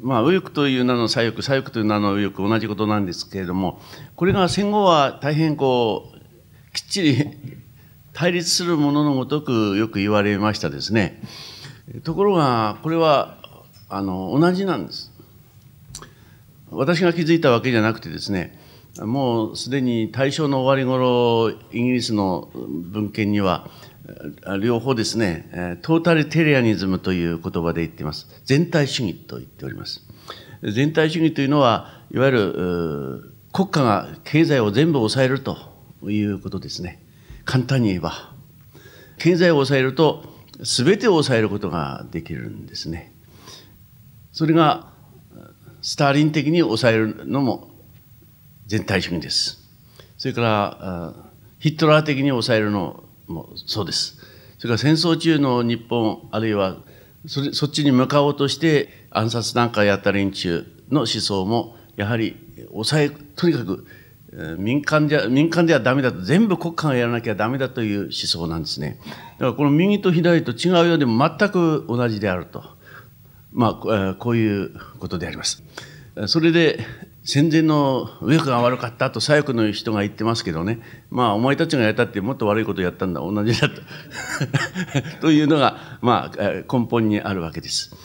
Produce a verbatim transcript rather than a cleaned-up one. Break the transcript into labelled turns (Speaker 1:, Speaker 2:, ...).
Speaker 1: まあ、右翼という名の左翼、左翼という名の右翼、同じことなんですけれども、これが戦後は大変こう、きっちり対立するもののごとくよく言われましたですね。ところが、これはあの同じなんです。私が気づいたわけじゃなくてですね、もうすでに大正の終わり頃、イギリスの文献には、両方ですね、トータリテリアニズムという言葉で言っています。全体主義と言っております。全体主義というのは、いわゆる国家が経済を全部抑えるということですね。簡単に言えば。経済を抑えると、すべてを抑えることができるんですね。それが、スターリン的に抑えるのも全体主義です。それから、ヒットラー的に抑えるのもそうです。それから戦争中の日本、あるいはそれそっちに向かおうとして暗殺なんかやった連中の思想も、やはり抑え、とにかく民間じゃ、民間ではダメだと、全部国家がやらなきゃダメだという思想なんですね。だからこの右と左と違うようでも全く同じであると。まあ、こういうことであります。それで、戦前の右翼が悪かったと左翼の人が言ってますけどね、まあ、お前たちがやったってもっと悪いことをやったんだ、同じだとというのが、まあ、根本にあるわけです。